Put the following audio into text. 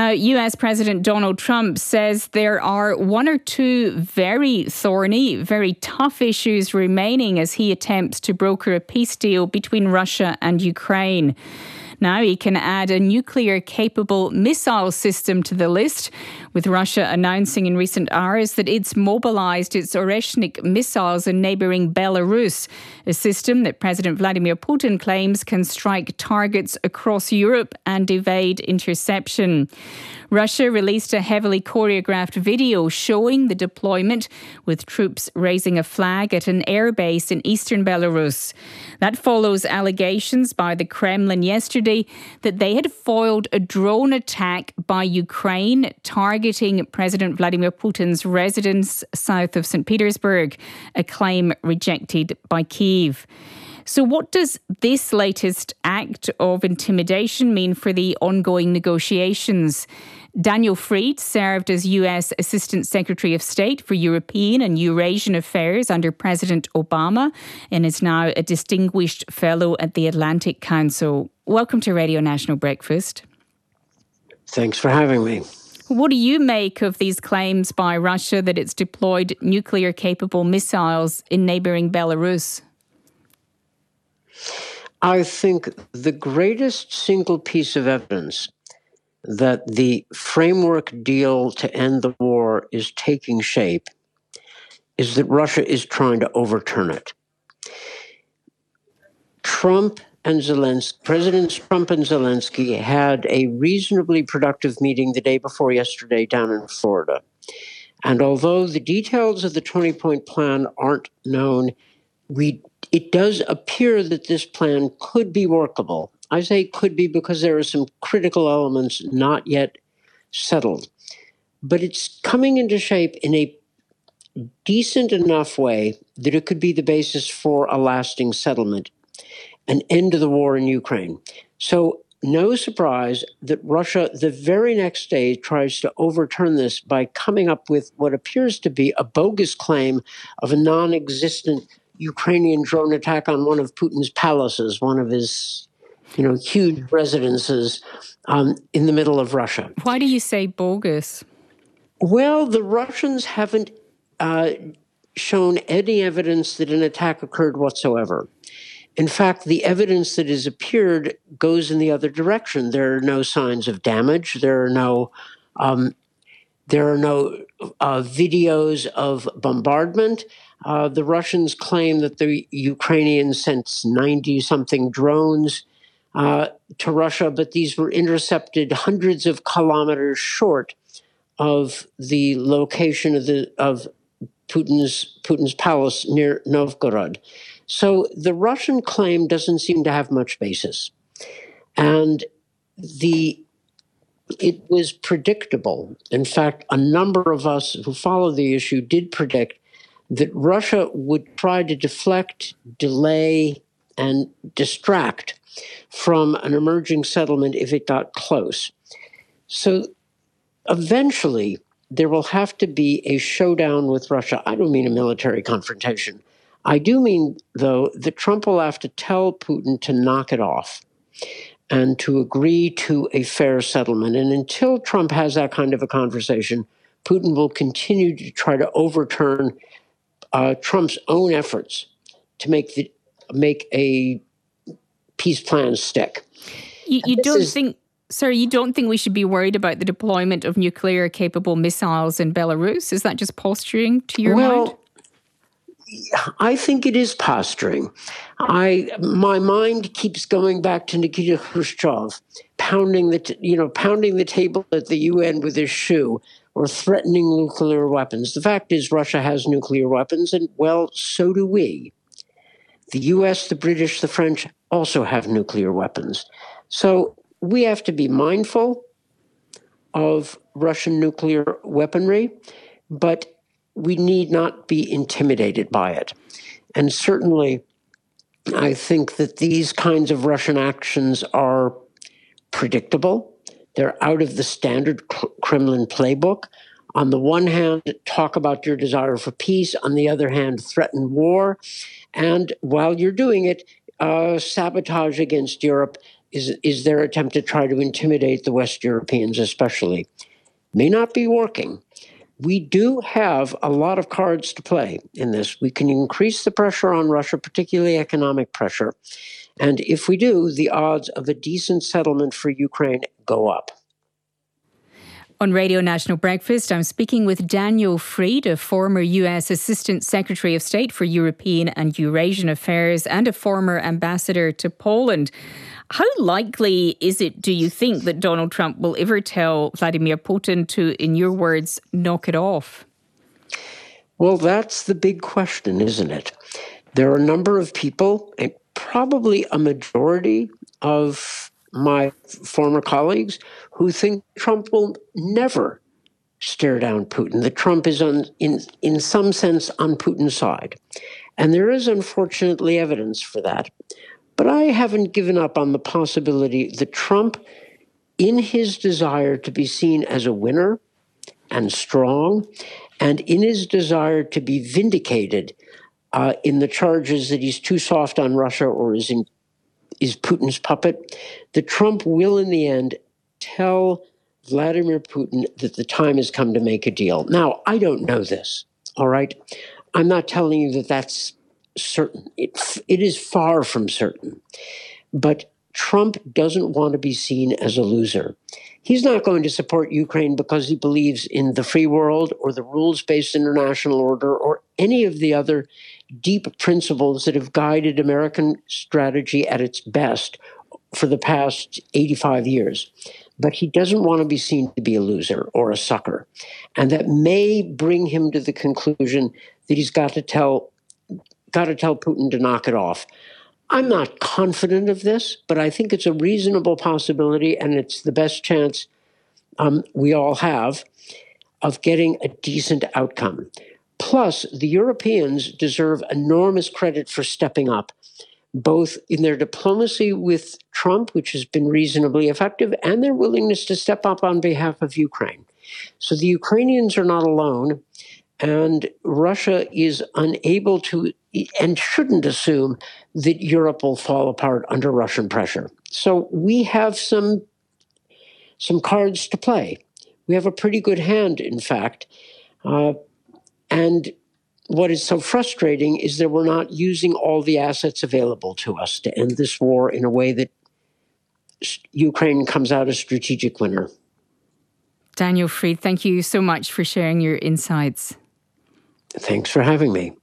Now, US President Donald Trump says there are one or two very thorny, very tough issues remaining as he attempts to broker a peace deal between Russia and Ukraine. Now he can add a nuclear-capable missile system to the list, with Russia announcing in recent hours that it's mobilized its Oreshnik missiles in neighbouring Belarus, a system that President Vladimir Putin claims can strike targets across Europe and evade interception. Russia released a heavily choreographed video showing the deployment, with troops raising a flag at an airbase in eastern Belarus. That follows allegations by the Kremlin yesterday that they had foiled a drone attack by Ukraine targeting President Vladimir Putin's residence south of St. Petersburg, a claim rejected by Kyiv. So what does this latest act of intimidation mean for the ongoing negotiations? Daniel Fried served as US Assistant Secretary of State for European and Eurasian Affairs under President Obama and is now a distinguished fellow at the Atlantic Council. Welcome to Radio National Breakfast. Thanks for having me. What do you make of these claims by Russia that it's deployed nuclear-capable missiles in neighbouring Belarus? I think the greatest single piece of evidence that the framework deal to end the war is taking shape is that Russia is trying to overturn it. Presidents Trump and Zelensky had a reasonably productive meeting the day before yesterday down in Florida. And although the details of the 20-point plan aren't known, it does appear that this plan could be workable. I say could be because there are some critical elements not yet settled. But it's coming into shape in a decent enough way that it could be the basis for a lasting settlement, an end to the war in Ukraine. So no surprise that Russia, the very next day, tries to overturn this by coming up with what appears to be a bogus claim of a non-existent Ukrainian drone attack on one of Putin's palaces, one of his, huge residences in the middle of Russia. Why do you say bogus? Well, the Russians haven't shown any evidence that an attack occurred whatsoever. In fact, the evidence that has appeared goes in the other direction. There are no signs of damage. There are no videos of bombardment. The Russians claim that the Ukrainians sent 90-something drones to Russia, but these were intercepted hundreds of kilometers short of the location of Putin's palace near Novgorod. So the Russian claim doesn't seem to have much basis. And it was predictable. In fact, a number of us who follow the issue did predict that Russia would try to deflect, delay, and distract from an emerging settlement if it got close. So eventually, there will have to be a showdown with Russia. I don't mean a military confrontation. I do mean, though, that Trump will have to tell Putin to knock it off and to agree to a fair settlement. And until Trump has that kind of a conversation, Putin will continue to try to overturn Trump's own efforts to make a peace plan stick. You don't think we should be worried about the deployment of nuclear-capable missiles in Belarus? Is that just posturing to your mind? I think it is posturing. My mind keeps going back to Nikita Khrushchev, pounding the table at the UN with his shoe, or threatening nuclear weapons. The fact is, Russia has nuclear weapons, and well, so do we. The US, the British, the French also have nuclear weapons. So we have to be mindful of Russian nuclear weaponry, but we need not be intimidated by it. And certainly, I think that these kinds of Russian actions are predictable. They're out of the standard Kremlin playbook. On the one hand, talk about your desire for peace. On the other hand, threaten war. And while you're doing it, sabotage against Europe, is their attempt to try to intimidate the West Europeans especially. May not be working. We do have a lot of cards to play in this. We can increase the pressure on Russia, particularly economic pressure. And if we do, the odds of a decent settlement for Ukraine go up. On Radio National Breakfast, I'm speaking with Daniel Fried, a former US Assistant Secretary of State for European and Eurasian Affairs and a former ambassador to Poland. How likely is it, do you think, that Donald Trump will ever tell Vladimir Putin to, in your words, knock it off? Well, that's the big question, isn't it? There are a number of people, and probably a majority of my former colleagues, who think Trump will never stare down Putin, that Trump is in some sense on Putin's side. And there is unfortunately evidence for that. But I haven't given up on the possibility that Trump, in his desire to be seen as a winner and strong, and in his desire to be vindicated in the charges that he's too soft on Russia or is Putin's puppet, that Trump will in the end tell Vladimir Putin that the time has come to make a deal. Now, I don't know this, all right? I'm not telling you that that's certain. It is far from certain. But Trump doesn't want to be seen as a loser. He's not going to support Ukraine because he believes in the free world or the rules-based international order or any of the other deep principles that have guided American strategy at its best for the past 85 years. But he doesn't want to be seen to be a loser or a sucker. And that may bring him to the conclusion that he's got to tell Putin to knock it off. I'm not confident of this, but I think it's a reasonable possibility, and it's the best chance we all have of getting a decent outcome. Plus, the Europeans deserve enormous credit for stepping up, both in their diplomacy with Trump, which has been reasonably effective, and their willingness to step up on behalf of Ukraine. So the Ukrainians are not alone, and Russia is unable to and shouldn't assume that Europe will fall apart under Russian pressure. So we have some cards to play. We have a pretty good hand, in fact. And what is so frustrating is that we're not using all the assets available to us to end this war in a way that Ukraine comes out a strategic winner. Daniel Fried, thank you so much for sharing your insights. Thanks for having me.